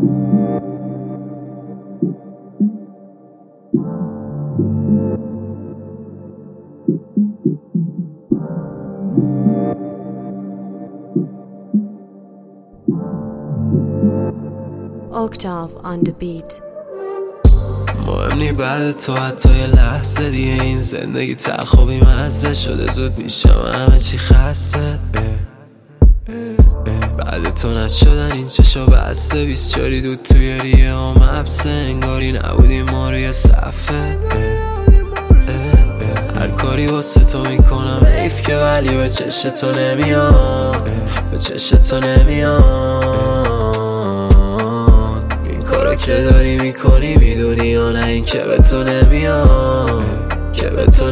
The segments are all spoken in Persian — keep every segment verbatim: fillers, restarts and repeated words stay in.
Octave on the beat. مهم نی بعد تو حتی یه لحظه دیگه این زندگی تلخ و بیمزه شده، زود میشم همه چی خسته. بعد تو نشدن این چشا بسته، بیست چاری دود توی ریه و مبسه، انگاری نبودی ما روی صفحه. هر کاری واسه تو میکنم حیف که ولی به چش تو نمیام، به چش تو نمیام. این کارا که داری میکنی میدونی یا نه این که به تو نمیام، که به تو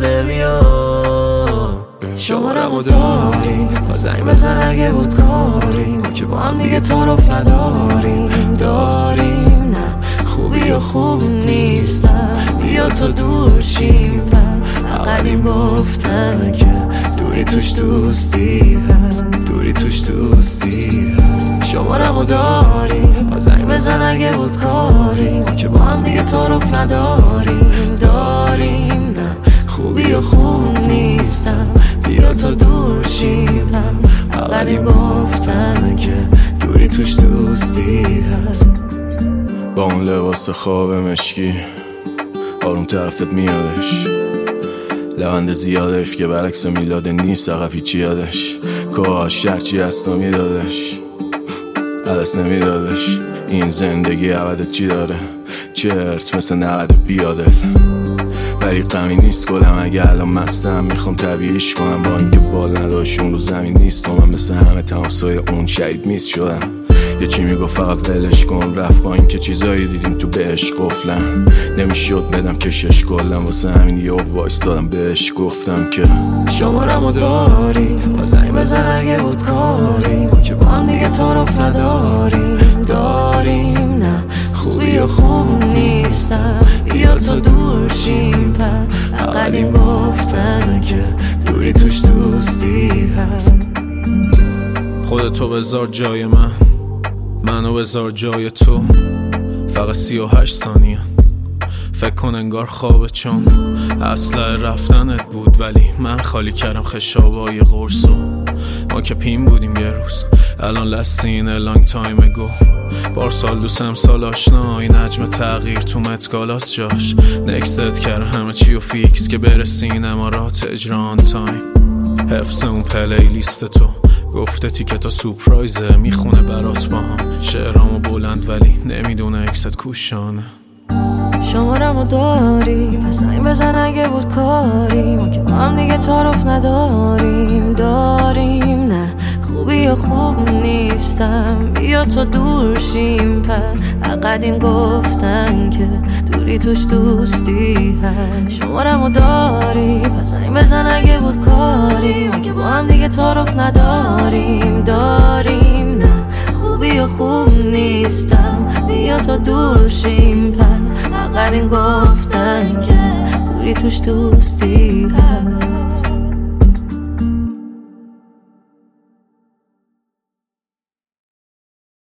نمیام. شمارمو داری با زنگ بزن اگه بود کاری، ما که با هم دیگه تعارف نداریم. داریم نه خوبی و خوب نیستم، بیا تو دور شیم. قدیم گفتن که دوری توش دوستی هست، دوری توش دوستی هست. شمارمو داری با زنگ بزن اگه بود کاری، ما که با هم دیگه تعارف نداریم. داریم نه خوبی و خوب نیستم، بیا تا دور شیم. قدیم گفتن که دوری توش دوستی هست. با اون لباس خواب مشکی آروم طرفت میادش، لبند زیادش که برعکس میلاد نیست، عقب هیچی یادش. کاش هرچی از تو میدادش عدس نمیدادش. این زندگی عوضت چی داره؟ چرت مثل نقد بیاده. ولی غمی نیست کلم اگه الان مستم، میخوام طبیعیش کنم با اینکه بال نداشون رو زمین نیست. و من مثل همه تماسای اون شهید میست شدم. یه چی میگو فقط ولش کن، رفت با اینکه چیزایی دیدیم تو بهش قفلم، نمیشد بدم کشش کلم. واسه همین یه وایس دادم بهش گفتم که شمارمو داری با زنگ بزن اگه بود کاری، ما که با هم دیگه تعارف نداریم. داریم نه خوبی و خوب نیستم، بیا تو دور شیم. قدیم گفتن که دوری توش دوستی هست. خودتو بذار جای من، منو بذار جای تو. فقط سی و هشت ثانیه فکر کن انگار خوابه، چون اصلا رفتنت بود ولی من خالی کردم خشابای قرصو. ما که پیم بودیم یه روز، الان لستین لانگ تایم گو. بارسال دوست امسال آشنا، این حجم تغییر تو متگالاس جاش. نکستت کرد همه چی و فیکس که برسین امارات اجران تایم. حفظ اون پلی لیست تو گفته تیکه تا سورپرایزه، میخونه برات با هم شعرامو بلند ولی نمیدونه اکست کوشانه. شمارمو داری پس زنگ بزن اگه بود کاری، ما که با هم دیگه تعارف نداریم. داریم نه خوبی و خوب نیستم، بیا تو دور شیم. قدیم گفتن که دوری توش دوستی هست. شمارمو داری پس زنگ بزن اگه بود کاری، ما که با هم دیگه تعارف نداریم. داریم نه خوبی و خوب نیستم، بیا تو دور شیم. قدیم گفتن که دوری توش دوستی هست.